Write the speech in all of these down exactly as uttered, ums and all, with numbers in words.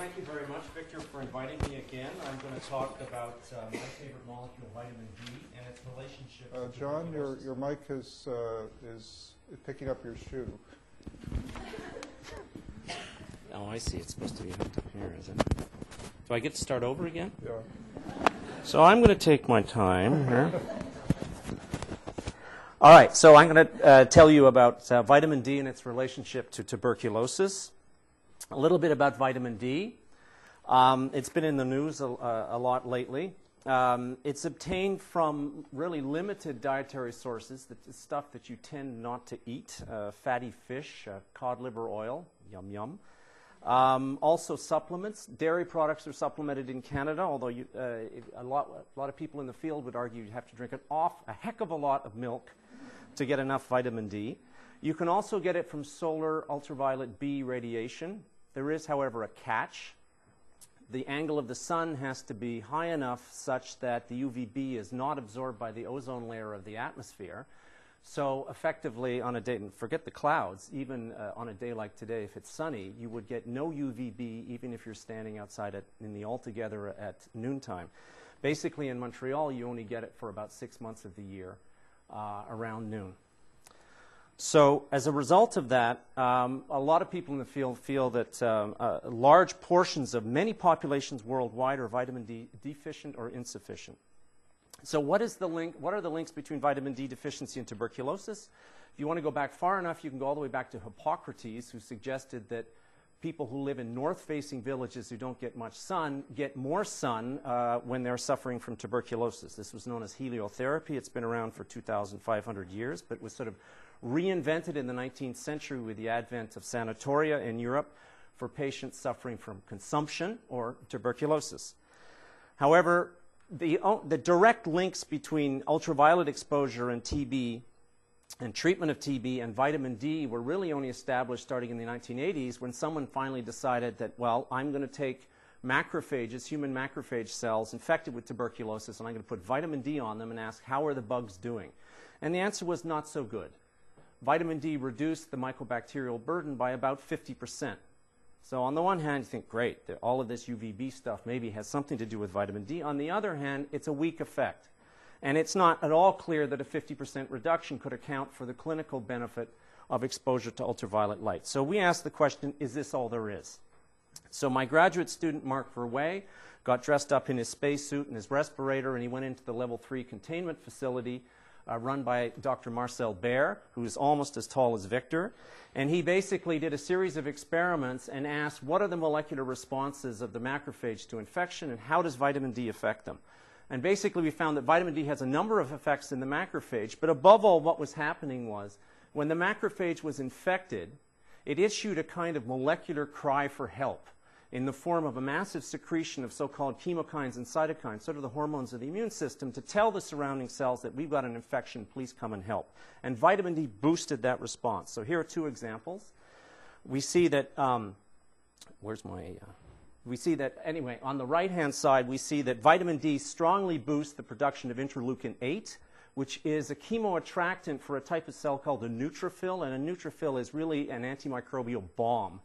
thank you very much, Victor, for inviting me again. I'm going to talk about uh, my favorite molecule, vitamin D, and its relationship Uh, to John, your, tuberculosis. your mic is, uh, is picking up your shoe. Oh, I see. It's supposed to be hooked up here, is it? Do I get to start over again? Yeah. So I'm going to take my time here. All right, so I'm going to uh, tell you about uh, vitamin D and its relationship to tuberculosis. A little bit about vitamin D. Um, it's been in the news a, a lot lately. Um, it's obtained from really limited dietary sources, the stuff that you tend not to eat, uh, fatty fish, uh, cod liver oil, yum yum. Um, also supplements. Dairy products are supplemented in Canada, although you, uh, a, lot, a lot of people in the field would argue you have to drink an off, a heck of a lot of milk to get enough vitamin D. You can also get it from solar ultraviolet B radiation. There is, however, a catch. The angle of the sun has to be high enough such that the U V B is not absorbed by the ozone layer of the atmosphere. So effectively, on a day, and forget the clouds, even uh, on a day like today, if it's sunny, you would get no U V B even if you're standing outside at, in the altogether at noontime. Basically, in Montreal, you only get it for about six months of the year uh, around noon. So as a result of that, um, a lot of people in the field feel that um, uh, large portions of many populations worldwide are vitamin D deficient or insufficient. So what is the link? What are the links between vitamin D deficiency and tuberculosis? If you want to go back far enough, you can go all the way back to Hippocrates, who suggested that people who live in north-facing villages who don't get much sun get more sun uh, when they're suffering from tuberculosis. This was known as heliotherapy. It's been around for two thousand five hundred years, but was sort of reinvented in the nineteenth century with the advent of sanatoria in Europe for patients suffering from consumption or tuberculosis. However, the, the direct links between ultraviolet exposure and T B and treatment of T B and vitamin D were really only established starting in the nineteen eighties when someone finally decided that, well, I'm going to take macrophages, human macrophage cells infected with tuberculosis, and I'm going to put vitamin D on them and ask, how are the bugs doing? And the answer was not so good. Vitamin D reduced the mycobacterial burden by about fifty percent. So on the one hand, you think, great, all of this U V B stuff maybe has something to do with vitamin D. On the other hand, it's a weak effect. And it's not at all clear that a fifty percent reduction could account for the clinical benefit of exposure to ultraviolet light. So we asked the question, is this all there is? So my graduate student, Mark Verwey, got dressed up in his spacesuit and his respirator, and he went into the level three containment facility Uh, run by Doctor Marcel Baer, who's almost as tall as Victor. And he basically did a series of experiments and asked, what are the molecular responses of the macrophage to infection, and how does vitamin D affect them? And basically we found that vitamin D has a number of effects in the macrophage, but above all, what was happening was, when the macrophage was infected, it issued a kind of molecular cry for help in the form of a massive secretion of so-called chemokines and cytokines, sort of the hormones of the immune system, to tell the surrounding cells that we've got an infection, please come and help. And vitamin D boosted that response. So here are two examples. We see that, um, where's my, uh, we see that, anyway, on the right-hand side, we see that vitamin D strongly boosts the production of interleukin eight, which is a chemoattractant for a type of cell called a neutrophil, and a neutrophil is really an antimicrobial bomb.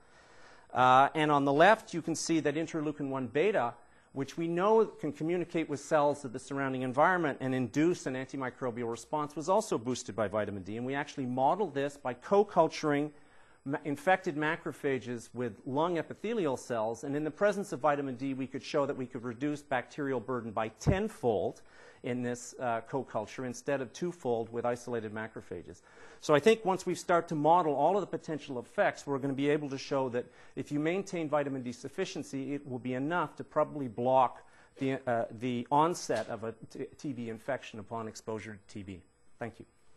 Uh, and on the left, you can see that interleukin one beta, which we know can communicate with cells of the surrounding environment and induce an antimicrobial response, was also boosted by vitamin D. And we actually modeled this by co-culturing ma infected macrophages with lung epithelial cells. And in the presence of vitamin D, we could show that we could reduce bacterial burden by tenfold in this uh, co-culture instead of twofold with isolated macrophages. So I think once we start to model all of the potential effects, we're going to be able to show that if you maintain vitamin D sufficiency, it will be enough to probably block the, uh, the onset of a T B infection upon exposure to T B. Thank you.